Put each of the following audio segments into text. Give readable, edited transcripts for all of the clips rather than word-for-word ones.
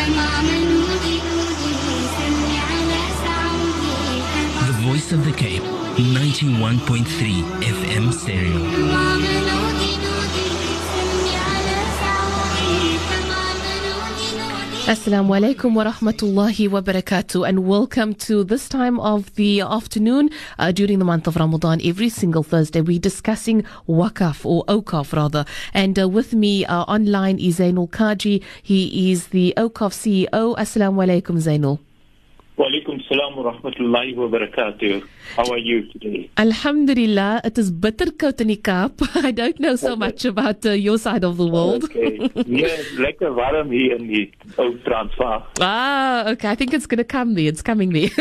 The Voice of the Cape, 91.3 FM stereo. Assalamu alaikum wa rahmatullahi wa barakatuh, and welcome to this time of the afternoon during the month of Ramadan. Every single Thursday we're discussing Waqf, or Awqaf rather, and with me online is Zainul Kaji. He is the Awqaf CEO. Assalamu alaikum, Zainul. Wa alaikum salam wa rahmatullahi wa barakatuh. How are you today? Alhamdulillah, it is bitter koud in die Kaap. I don't know so much about your side of the world. Okay. Yeah, lekker warm hier in die ou Transvaal. Okay. I think it's going to come there. It's coming there.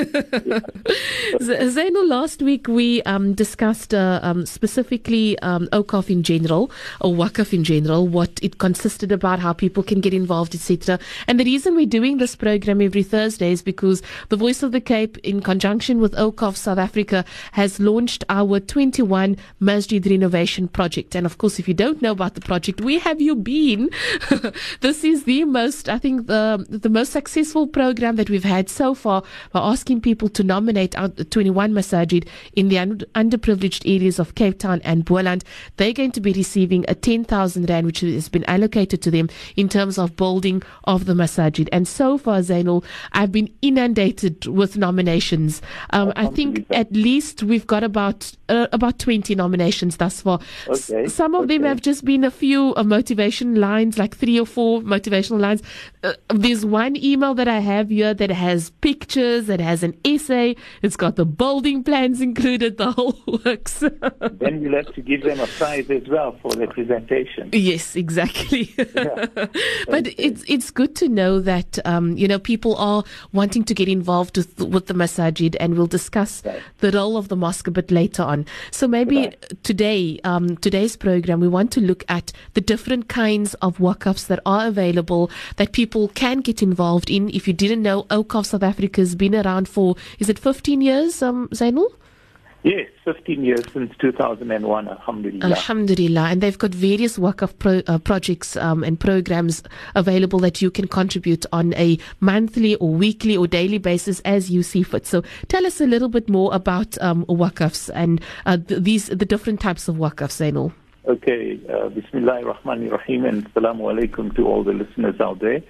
Zainul, last week we discussed specifically Awqaf in general, or Waqf in general, what it consisted about, how people can get involved, etc. And the reason we're doing this program every Thursday is because the Voice of the Cape, in conjunction with Awqaf South Africa, has launched our 21 Masjid renovation project. And of course, if you don't know about the project, where have you been? This is the most, I think, the most successful program that we've had so far, by asking people to nominate out 21 masajid in the underprivileged areas of Cape Town and Boland. They're going to be receiving a 10,000 rand, which has been allocated to them in terms of building of the masajid. And so far, Zainul, I've been inundated with nominations. I think at least we've got about 20 nominations thus far. Okay. Some of them have just been a few motivation lines, like 3 or 4 motivational lines. There's one email that I have here that has pictures, that has an essay, it's got the building plans included, the whole works. Then you'll have to give them a prize as well for their presentation. Yes, exactly. Yeah. But it's good to know that people are wanting to get involved with the masajid, and we'll discuss the role of the mosque a bit later on. So maybe today, today's program, we want to look at the different kinds of waqfs that are available, that people can get involved in. If you didn't know, Awqaf South Africa has been around for, is it 15 years, Zainul? Yes, 15 years since 2001, alhamdulillah. Alhamdulillah. And they've got various waqf projects and programs available that you can contribute on a monthly or weekly or daily basis as you see fit. So tell us a little bit more about waqfs and the different types of waqfs, Zainul. Okay, Bismillahir Rahmanir Rahim, and Assalamu alaikum to all the listeners out there.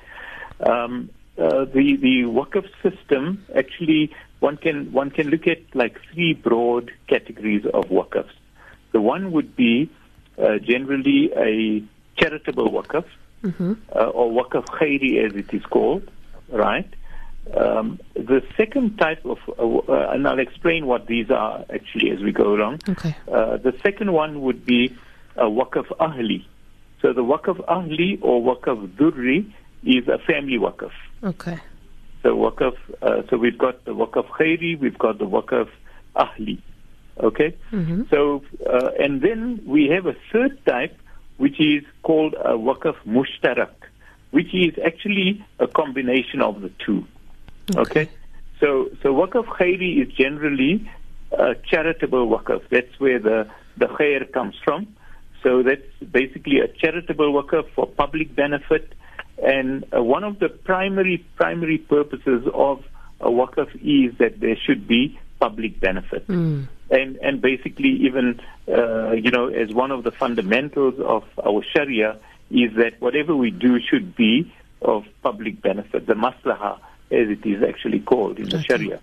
The waqf system, actually, one can look at like 3 broad categories of waqfs. The one would be generally a charitable waqf, or waqf khairi as it is called, right? The second type of, and I'll explain what these are actually as we go along. Okay. The second one would be a waqf ahli. So the waqf ahli or waqf durri is a family waqf. Okay. So waqf, so we've got the waqf khairi, we've got the waqf ahli. Okay? So, and then we have a third type, which is called a waqf mushtarak, which is actually a combination of the two. Okay? So waqf khairi is generally a charitable waqf. That's where the khair comes from. So that's basically a charitable waqf for public benefit. And one of the primary purposes of a waqf is that there should be public benefit. And basically even, as one of the fundamentals of our Sharia is that whatever we do should be of public benefit, the maslaha, as it is actually called in the Sharia.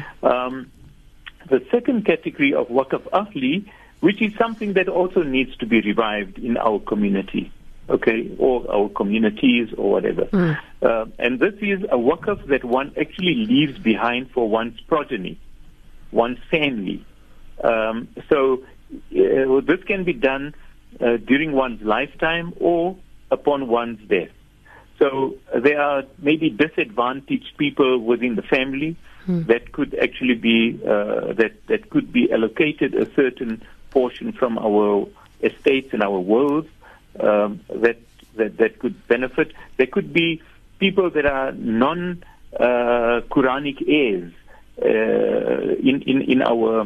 The second category of waqf ahli, which is something that also needs to be revived in our community. Okay, or our communities or whatever. And this is a waqf that one actually leaves behind for one's progeny, one's family. So this can be done during one's lifetime or upon one's death. So there are maybe disadvantaged people within the family that could actually be that could be allocated a certain portion from our estates and our wills. That could benefit. There could be people that are non-Quranic heirs in our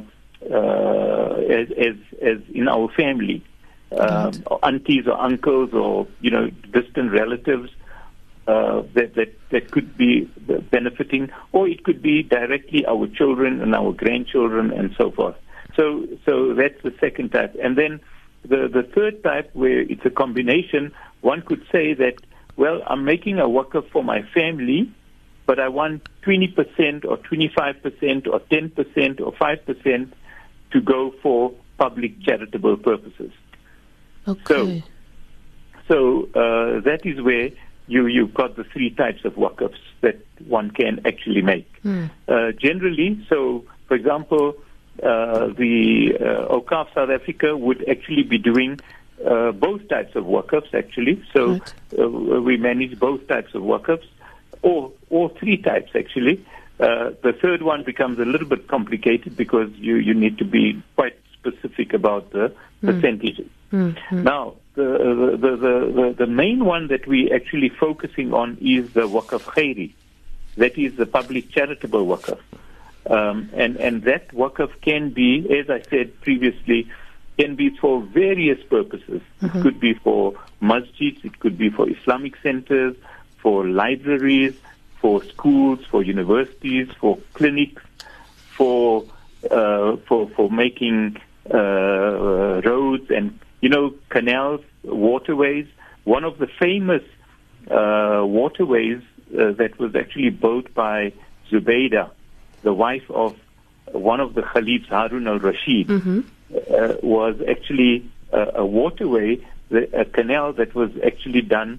as in our family, aunties or uncles or distant relatives that could be benefiting, or it could be directly our children and our grandchildren and so forth. So that's the second type. And then the third type, where it's a combination, one could say that, well, I'm making a waqf for my family, but I want 20% or 25% or 10% or 5% to go for public charitable purposes. Okay. So that is where you've got the three types of waqfs that one can actually make. Generally, so for example, the Awqaf South Africa would actually be doing both types of waqfs actually. So we manage both types of waqfs, or all three types actually. The third one becomes a little bit complicated because you need to be quite specific about the percentages. Now, the main one that we're actually focusing on is the Waqf Khairi. That is the public charitable waqf. And that waqf can be, as I said previously, can be for various purposes. It could be for masjids, it could be for Islamic centers, for libraries, for schools, for universities, for clinics, for making roads and canals, waterways. One of the famous waterways that was actually built by Zubaydah, the wife of one of the Caliphs, Harun al-Rashid, was actually a waterway, a canal that was actually done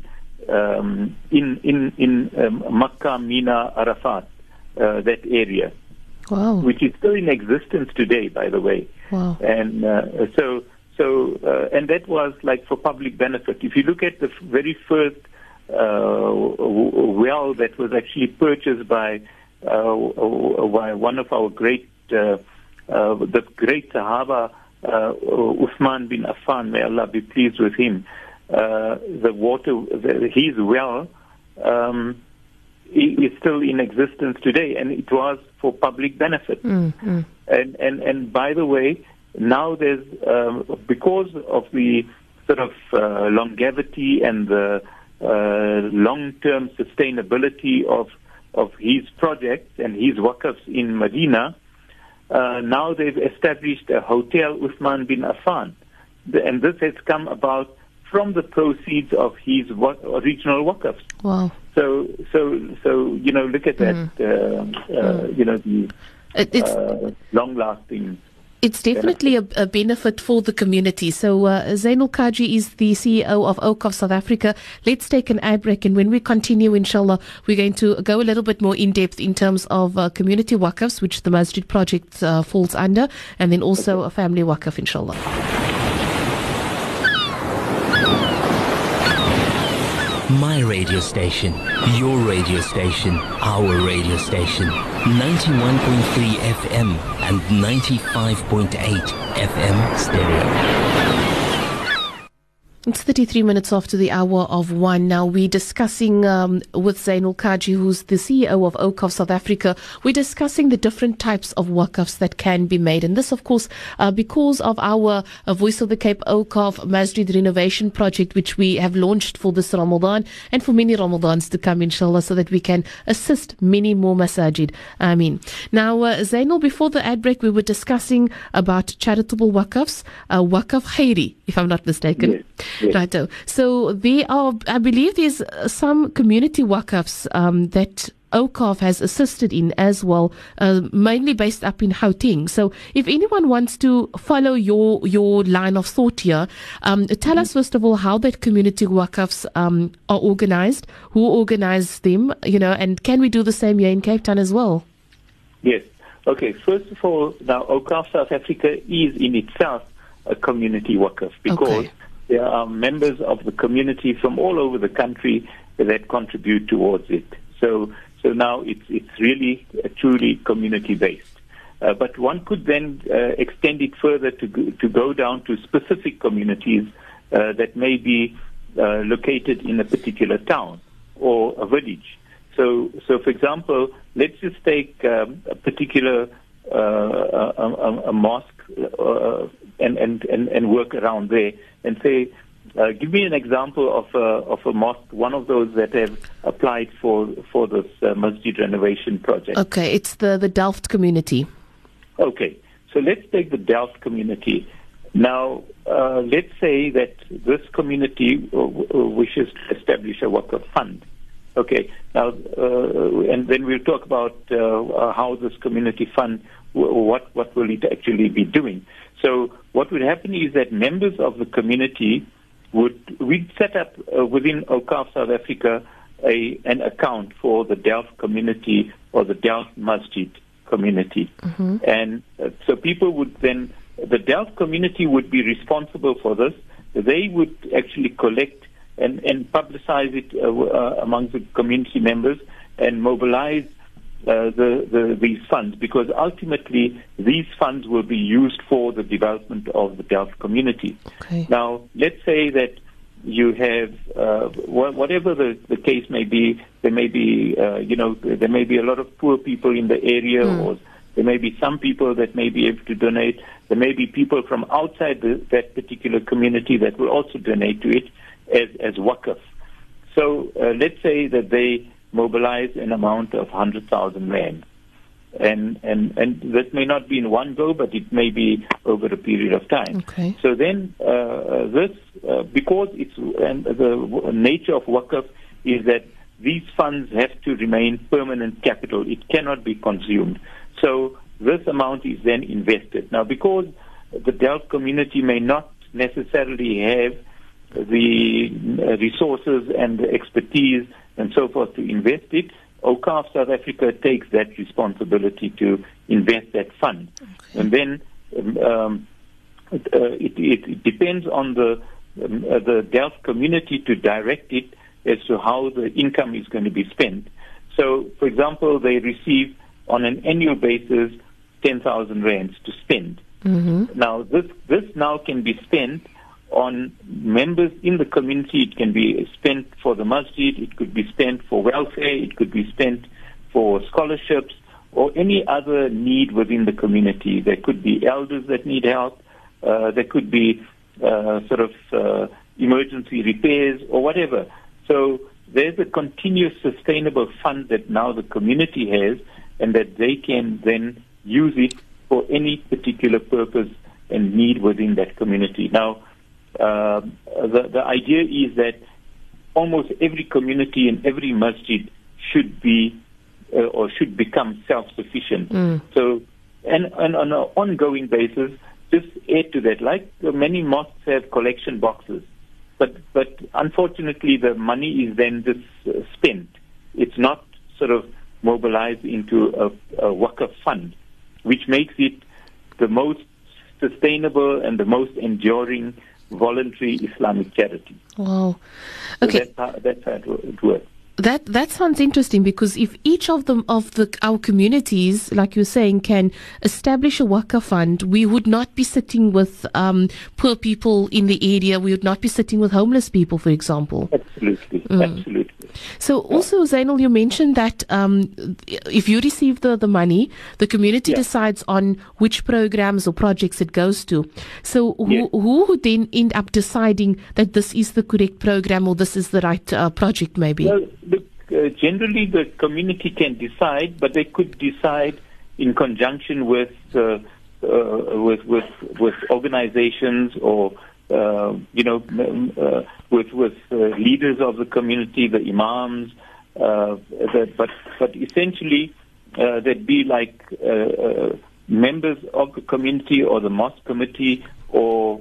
in Makkah, Mina, Arafat, that area. Wow. Which is still in existence today, by the way. Wow. And and that was like for public benefit. If you look at the very first well that was actually purchased by one of our great, the great Sahaba, Uthman bin Affan, may Allah be pleased with him, his well is still in existence today, and it was for public benefit. And by the way, now there's because of the sort of longevity and the long-term sustainability of his projects and his waqfs in Medina, now they've established a hotel, Uthman bin Affan, and this has come about from the proceeds of his original waqfs. Wow. So look at that. The long-lasting. It's definitely a benefit for the community. So Zainul Kaji is the CEO of Awqaf South Africa. Let's take an ad break, and when we continue, inshallah, we're going to go a little bit more in depth in terms of community waqfs, which the Masjid project falls under, and then also a family waqf, inshallah. My radio station, your radio station, our radio station. 91.3 FM and 95.8 FM stereo. It's 33 minutes after the hour of 1. Now we're discussing with Zainul Kaji, who's the CEO of Awqaf South Africa. We're discussing the different types of waqfs that can be made. And this, of course, because of our Voice of the Cape Awqaf Masjid renovation project, which we have launched for this Ramadan and for many Ramadans to come, inshallah, so that we can assist many more masajid. Ameen. Now, Zainul, before the ad break, we were discussing about charitable waqfs, Waqf Khairi, if I'm not mistaken. Yes. Righto. So there are, I believe there's some community waqfs that Awqaf has assisted in as well, mainly based up in Gauteng. So if anyone wants to follow your line of thought here, tell us first of all how that community waqfs are organized, who organized them, and can we do the same here in Cape Town as well? Yes. Okay. First of all, now Awqaf South Africa is in itself a community waqf because there are members of the community from all over the country that contribute towards it. So now it's really truly community based. But one could then extend it further to go down to specific communities that may be located in a particular town or a village. So for example, let's just take a particular a mosque and work around there and say give me an example of a mosque, one of those that have applied for this masjid renovation project. Okay, it's the Delft community. Okay, so let's take the Delft community. Now, let's say that this community wishes to establish a Waqf fund. Okay, now, and then we'll talk about how this community fund, what will it actually be doing. So what would happen is that members of the community we'd set up within Awqaf South Africa an account for the Delft community or the Delft Masjid community. Mm-hmm. And so people would then, the Delft community would be responsible for this. They would actually collect and publicize it among the community members and mobilize these funds, because ultimately these funds will be used for the development of the Delft community. Okay. Now, let's say that you have whatever the case may be. There may be there may be a lot of poor people in the area, or there may be some people that may be able to donate. There may be people from outside that particular community that will also donate to it as waqf. So let's say that they mobilize an amount of 100,000 rand. And that may not be in one go, but it may be over a period of time. Okay. So then because the nature of waqf is that these funds have to remain permanent capital. It cannot be consumed. So this amount is then invested. Now, because the Delft community may not necessarily have the resources and the expertise and so forth to invest it, Awqaf South Africa takes that responsibility to invest that fund. Okay. And then it depends on the Delft community to direct it as to how the income is going to be spent. So, for example, they receive on an annual basis 10,000 rands to spend. Mm-hmm. Now, this now can be spent on members in the community. It can be spent for the masjid, it could be spent for welfare, it could be spent for scholarships, or any other need within the community. There could be elders that need help, there could be emergency repairs or whatever. So there's a continuous sustainable fund that now the community has, and that they can then use it for any particular purpose and need within that community. Now, the idea is that almost every community and every masjid should be or should become self-sufficient. So, and on an ongoing basis, just add to that, like many mosques have collection boxes, but unfortunately the money is then just spent. It's not sort of mobilized into a waqf fund, which makes it the most sustainable and the most enduring voluntary Islamic charity. Wow. Okay. So that's how it works. That sounds interesting, because if each of our communities, like you're saying, can establish a waqf fund, we would not be sitting with poor people in the area. We would not be sitting with homeless people, for example. Absolutely, absolutely. So also, Zainul, you mentioned that if you receive the money, the community decides on which programs or projects it goes to. So who would then end up deciding that this is the correct program or this is the right project, maybe? Well, generally the community can decide, but they could decide in conjunction with organizations or with leaders of the community, the imams. But essentially, there'd be like members of the community or the mosque committee, or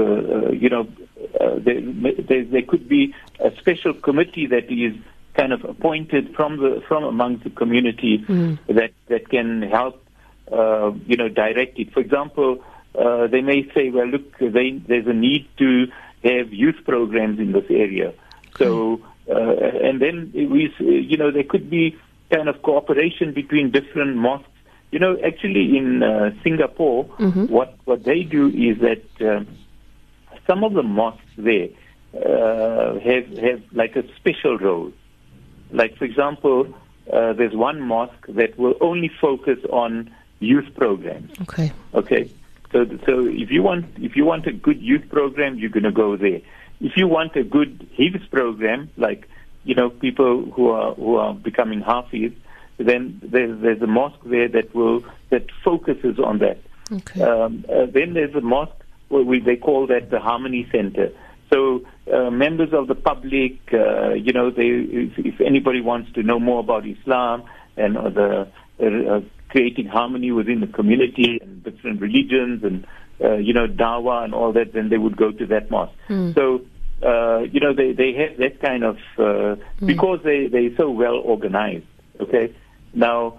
there could be a special committee that is kind of appointed from among the community that can help direct it. For example, they may say, well, look, there's a need to have youth programs in this area. So, and then there could be kind of cooperation between different mosques. Actually in Singapore, what they do is that some of the mosques there have like a special role. Like, for example, there's one mosque that will only focus on youth programs. Okay. So if you want a good youth program, you're going to go there. if you want a good Hifz program, like, people who are becoming Hafiz, then there's a mosque there that focuses on that. Okay. Then there's a mosque where they call that the Harmony Center. So members of the public, if anybody wants to know more about Islam and creating harmony within the community and different religions and dawah and all that, then they would go to that mosque. So they have that kind of because they're so well organized. Okay, now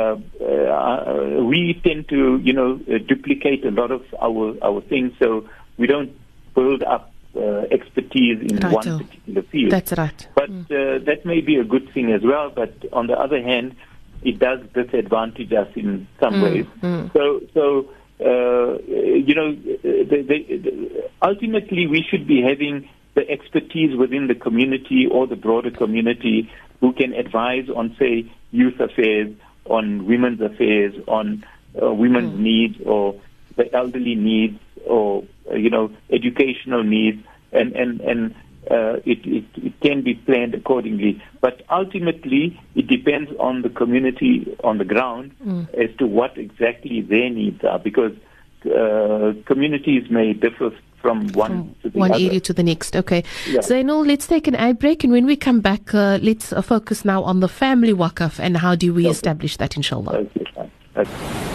we tend to duplicate a lot of our things, so we don't build up expertise in one particular field. That's right. But that may be a good thing as well. But on the other hand, it does disadvantage us in some ways. So ultimately, we should be having the expertise within the community or the broader community who can advise on, say, youth affairs, on women's affairs, on women's needs or the elderly needs or, educational needs, and it can be planned accordingly. But ultimately, it depends on the community on the ground as to what exactly their needs are, because communities may differ from one to the one other. area to the next. Okay. Yeah. Zainul, let's take an eye break, and when we come back, let's focus now on the family waqf and how do we establish that, inshallah. Okay, fine. Okay.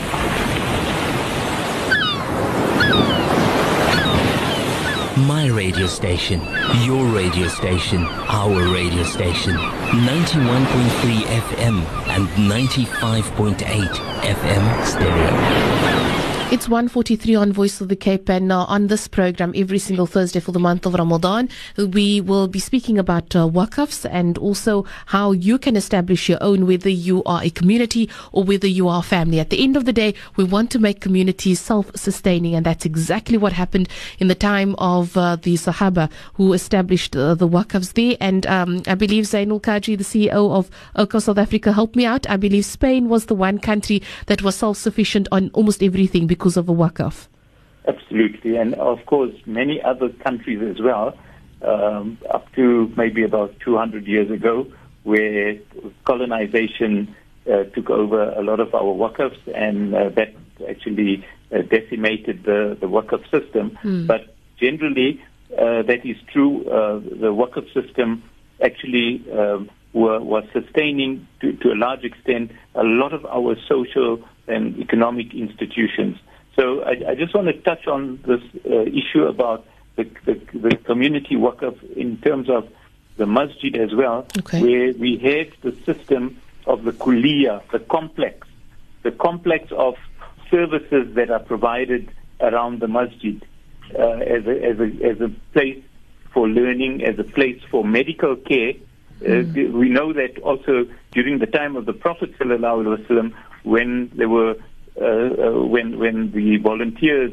My radio station, your radio station, our radio station. 91.3 FM and 95.8 FM stereo. It's 1:43 on Voice of the Cape, and on this program every single Thursday for the month of Ramadan, we will be speaking about waqfs and also how you can establish your own, whether you are a community or whether you are a family. At the end of the day, we want to make communities self-sustaining, and that's exactly what happened in the time of the Sahaba who established the waqfs there. And I believe Zainul Qadri, the CEO of OCA South Africa, helped me out. I believe Spain was the one country that was self-sufficient on almost everything because of a waqf. Absolutely, and of course many other countries as well, up to maybe about 200 years ago, where colonization took over a lot of our waqfs, and that actually decimated the waqf system. But generally, that is true. The waqf system actually was sustaining, to a large extent, a lot of our social and economic institutions. So I just want to touch on this issue about the community waqf in terms of the masjid as well, where we have the system of the kuliya, the complex of services that are provided around the masjid as a place for learning, as a place for medical care. We know that also during the time of the Prophet ﷺ, when there were when the volunteers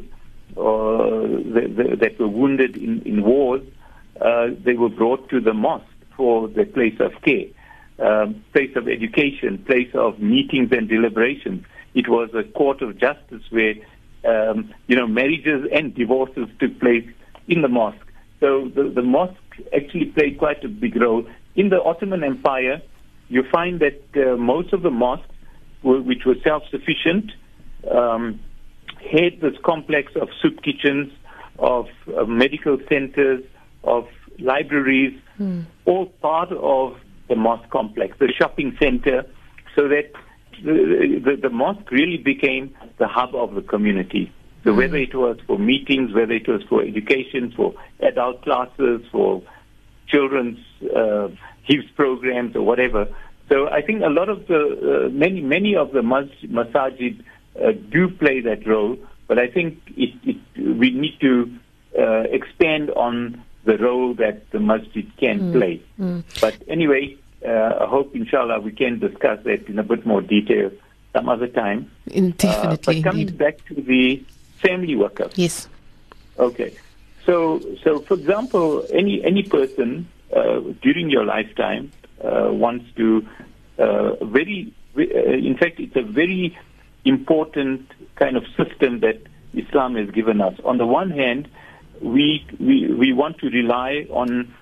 that were wounded in wars, they were brought to the mosque for the place of care, place of education, place of meetings and deliberations. It was a court of justice where marriages and divorces took place in the mosque. So the mosque actually played quite a big role. In the Ottoman Empire, you find that most of the mosques, which were self-sufficient, had this complex of soup kitchens, of medical centers, of libraries, all part of the mosque complex, the shopping center, so that the mosque really became the hub of the community. So whether it was for meetings, whether it was for education, for adult classes, for children's Hifz programs or whatever. So I think a lot of the many of the masajid do play that role, but I think we need to expand on the role that the masjid can play. But anyway, I hope, inshallah, we can discuss that in a bit more detail some other time. Definitely. But coming back to the family waqf. Yes. Okay. So for example, any person during your lifetime wants to in fact, it's a very important kind of system that Islam has given us. On the one hand, we want to rely on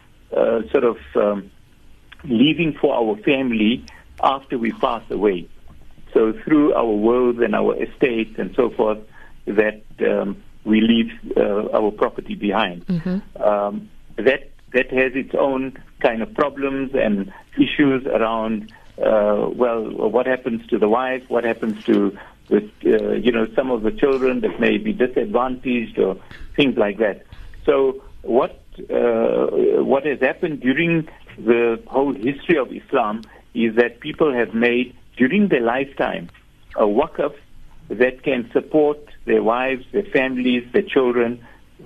leaving for our family after we pass away. So through our wills and our estates and so forth, that we leave our property behind. That has its own kind of problems and issues around. What happens to the wife? What happens to some of the children that may be disadvantaged or things like that. So what has happened during the whole history of Islam is that people have made, during their lifetime, a waqf that can support their wives, their families, their children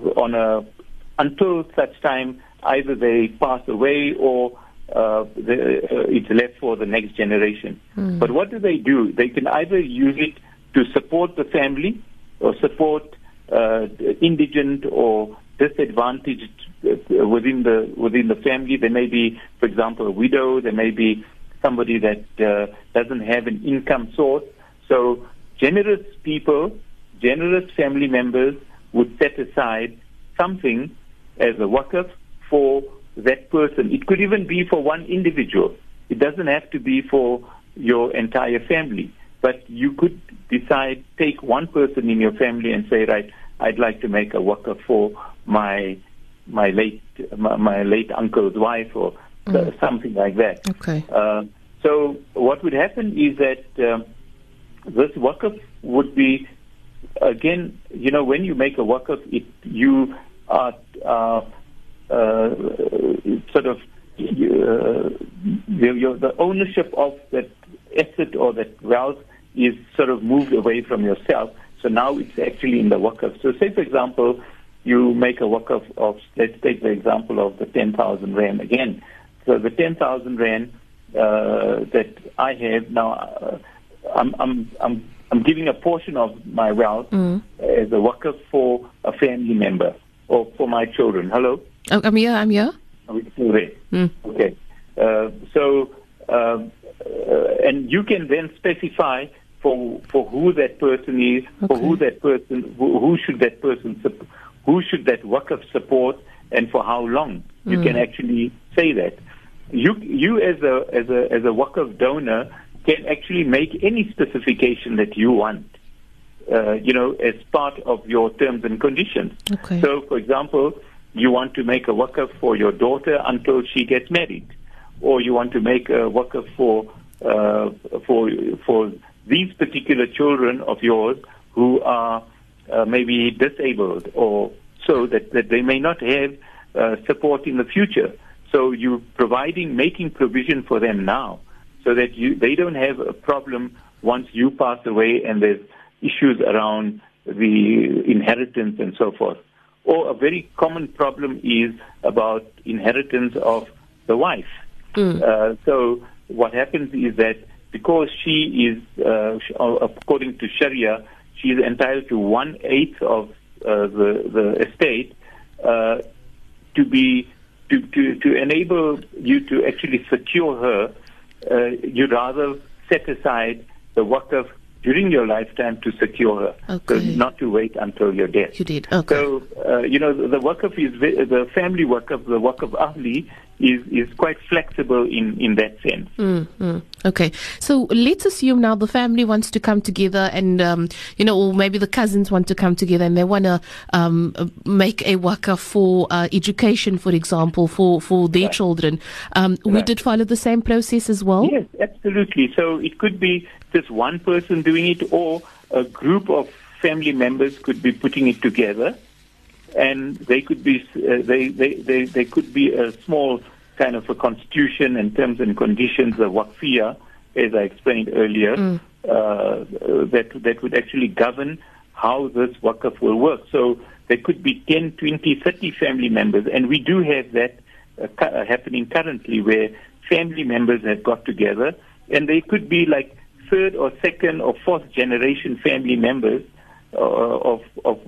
until such time either they pass away or it's left for the next generation. But what do? They can either use it to support the family or support indigent or disadvantaged within the family. There may be, for example, a widow. There may be somebody that doesn't have an income source. So generous people, generous family members would set aside something as a waqf for that person. It could even be for one individual. It doesn't have to be for your entire family. But you could decide, take one person in your family and say, right, I'd like to make a waqf for my late uncle's wife or something like that. Okay. So what would happen is that this waqf would be, again, when you make a waqf, you are the ownership of that asset or that wealth is sort of moved away from yourself. So now it's actually in the waqf. So say, for example, you make a waqf of, let's take the example of the 10,000 rand again. So the 10,000 rand that I have now, I'm giving a portion of my wealth as a waqf for a family member or for my children. Hello? Oh, I'm here. Are we still there? Okay. And you can then specify for who that person is, for who that person, who should that waqf support, and for how long. You can actually say that. You as a waqf donor can actually make any specification that you want, as part of your terms and conditions. Okay. So, for example, you want to make a waqf for your daughter until she gets married, or you want to make a waqf for these particular children of yours who are maybe disabled, or so that they may not have support in the future. So you're making provision for them now, so that they don't have a problem once you pass away and there's issues around the inheritance and so forth. Or a very common problem is about inheritance of the wife. So what happens is that because she is, according to Sharia, she is entitled to 1/8 of the estate to enable you to actually secure her. You'd rather set aside the waqf during your lifetime to secure her, so not to wait until your death. You did, okay. So, the waqf the family waqf, the waqf ahli, is quite flexible in that sense. Okay, so let's assume now the family wants to come together and, or maybe the cousins want to come together and they want to make a waqf for education, for example, for their children. Would it follow the same process as well? Yes, absolutely. So it could be just one person doing it, or a group of family members could be putting it together, and they could be they could be a small kind of a constitution and terms and conditions, a waqfiyah, as I explained earlier, that would actually govern how this waqf will work. So there could be 10, 20, 30 family members, and we do have that happening currently, where family members have got together, and they could be like third or second or fourth generation family members of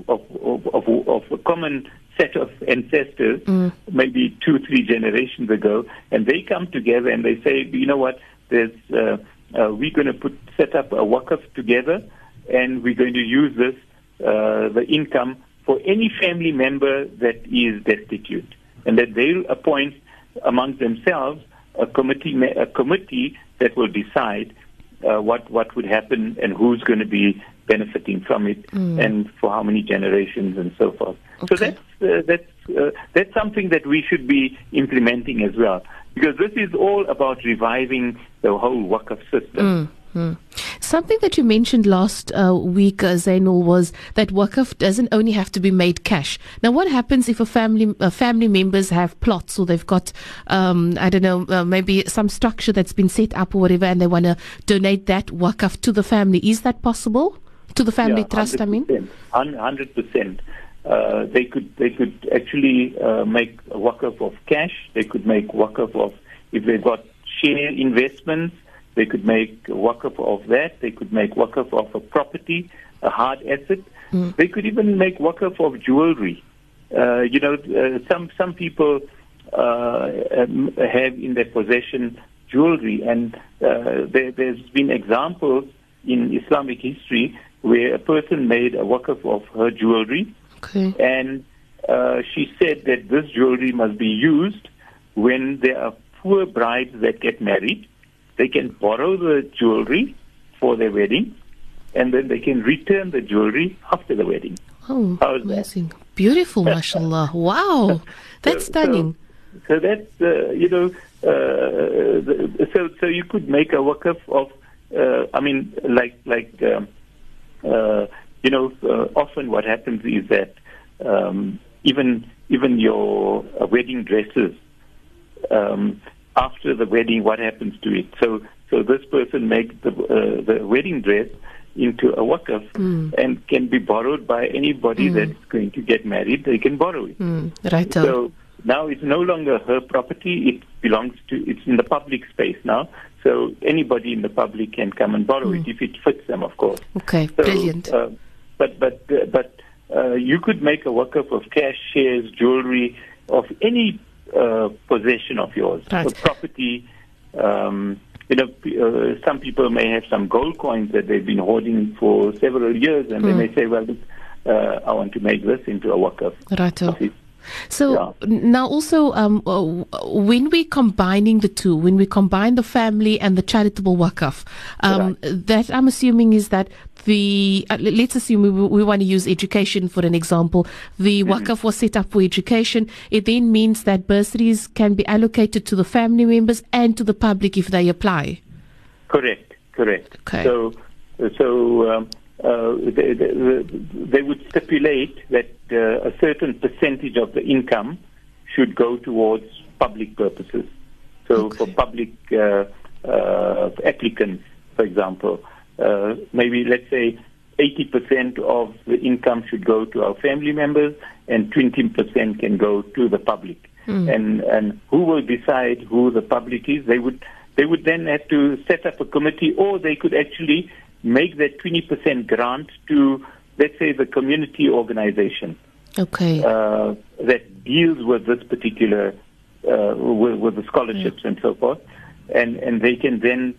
a common set of ancestors, maybe 2-3 generations ago, and they come together and they say, you know what, we're going to set up a waqf together, and we're going to use this the income for any family member that is destitute, and that they'll appoint amongst themselves a committee that will decide what would happen and who's going to be benefiting from it, and for how many generations and so forth. Okay. So that's something that we should be implementing as well, because this is all about reviving the whole Waqf system. Something that you mentioned last week, Zainul, was that Waqf doesn't only have to be made cash. Now, what happens if a family members have plots, or they've got, I don't know, maybe some structure that's been set up or whatever, and they want to donate that Waqf to the family? Is that possible? To the family trust, I mean? 100%. They could actually make a Waqf of cash. They could make Waqf of, if they've got share investments, they could make Waqf of that. They could make Waqf of a property, a hard asset. They could even make Waqf of jewelry. Some people have in their possession jewelry, and there's been examples in Islamic history where a person made a Waqf of her jewelry, and she said that this jewelry must be used when there are poor brides that get married. They can borrow the jewelry for their wedding, and then they can return the jewelry after the wedding. Oh, amazing. Beautiful, mashallah. Wow. That's stunning. So that's, so you could make a Waqf of, often what happens is that even your wedding dresses, after the wedding, what happens to it? So this person makes the wedding dress into a Waqf and can be borrowed by anybody that's going to get married. They can borrow it. Right. So now it's no longer her property. It's in the public space now. So anybody in the public can come and borrow it if it fits them, of course. Okay, so, brilliant. But you could make a Waqf of cash, shares, jewelry, of any possession of yours, right. So property. Some people may have some gold coins that they've been hoarding for several years, and they may say, "Well, I want to make this into a Waqf." Right. So now also, when we're combining the two, when we combine the family and the charitable Waqf, that I'm assuming is that let's assume we want to use education for an example. The Waqf was set up for education. It then means that bursaries can be allocated to the family members and to the public if they apply. Correct. Okay. So they would stipulate that a certain percentage of the income should go towards public purposes. So for public applicants, for example, maybe let's say 80% of the income should go to our family members and 20% can go to the public. And who will decide who the public is? They would then have to set up a committee, or they could actually make that 20% grant to, let's say, the community organization. Okay. That deals with this particular, with the scholarships and so forth. And they can then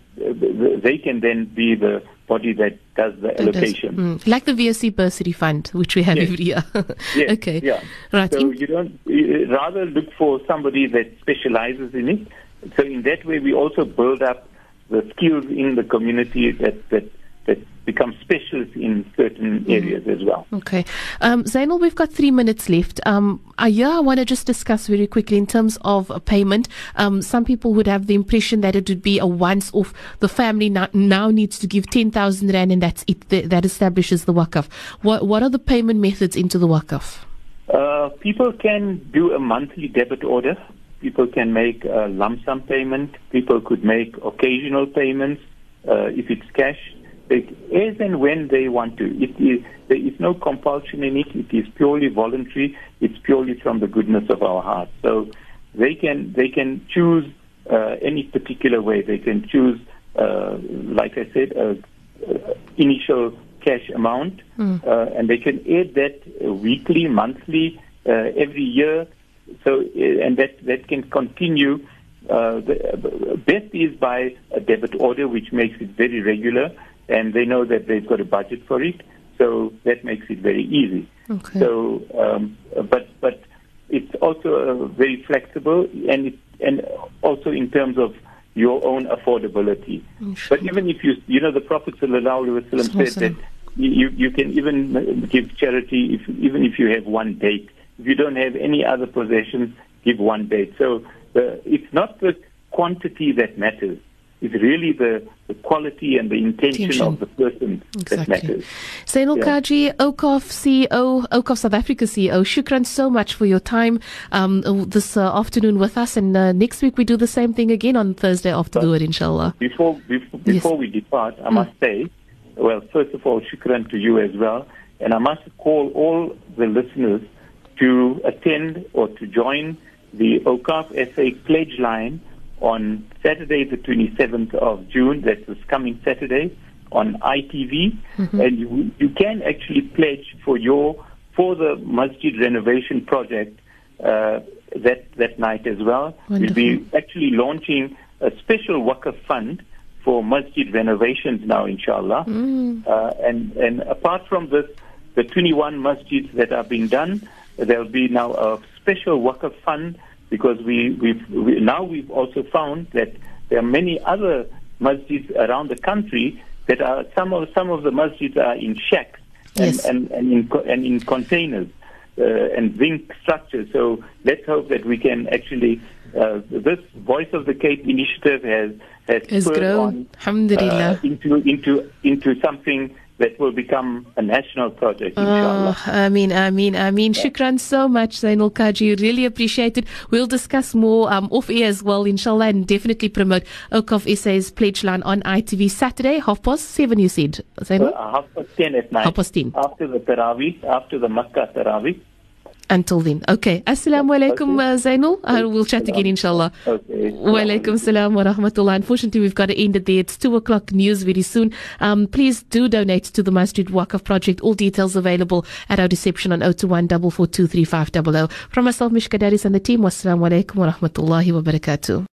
be the body that does the allocation. Like the VSC Bursary Fund, which we have every year. Yes. Okay. Yeah. Right. So you rather look for somebody that specializes in it. So in that way, we also build up the skills in the community that become specialists in certain areas as well. Okay. Zainul, we've got 3 minutes left. I want to just discuss very quickly in terms of payment. Some people would have the impression that it would be a once-off. The family now needs to give 10,000 Rand and that's it. That establishes the Waqf. What are the payment methods into the Waqf? People can do a monthly debit order. People can make a lump sum payment. People could make occasional payments if it's cash. As and when they want to. There is no compulsion in it. It is purely voluntary. It's purely from the goodness of our heart. So they can choose any particular way. They can choose, like I said, initial cash amount, and they can add that weekly, monthly, every year. So and that can continue. The best is by a debit order, which makes it very regular. And they know that they've got a budget for it, so that makes it very easy. Okay. So, but it's also very flexible, and also in terms of your own affordability. But even if the Prophet ﷺ said that you can even give charity even if you have one date. If you don't have any other possessions, give one date. So it's not the quantity that matters. It's really the quality and the intention of the person that matters. Zainul Qaji, OCOF CEO, OCOF South Africa CEO, shukran so much for your time this afternoon with us. And next week we do the same thing again on Thursday after Dhuhr, inshallah. Before we depart, I must say, well, first of all, shukran to you as well. And I must call all the listeners to attend or to join the OCOF SA pledge line on Saturday, the 27th of June. That's this coming Saturday on ITV. And you can actually pledge for the masjid renovation project that night as well. Wonderful. We'll be actually launching a special Waqf fund for masjid renovations now, inshallah. And apart from this, the 21 masjids that are being done, there will be now a special Waqf fund, because we've also found that there are many other masjids around the country that are some of the masjids are in shacks and in containers and zinc structures. So let's hope that we can actually this Voice of the Cape initiative has spurred on Alhamdulillah. into something that will become a national project, inshallah. Ameen. Shukran so much, Zainul Qaji. Really appreciate it. We'll discuss more off air as well, inshallah, and definitely promote OCOF SA's pledge line on ITV Saturday, 7:30, you said, Zainul? 10:30 at night. 10:30. After the Tarawih, after the Makkah Tarawih. Until then. Okay. Assalamu alaikum, Zainul. We'll chat again, inshallah. Okay. Wa alaikum salam wa rahmatullah. Unfortunately, we've got to end it there. It's 2:00 news very soon. Please do donate to the Masjid Waqf project. All details available at our reception on 021 442 3500. From myself, Mishka Daris, and the team, wassalamu alaikum wa rahmatullahi wa barakatuh.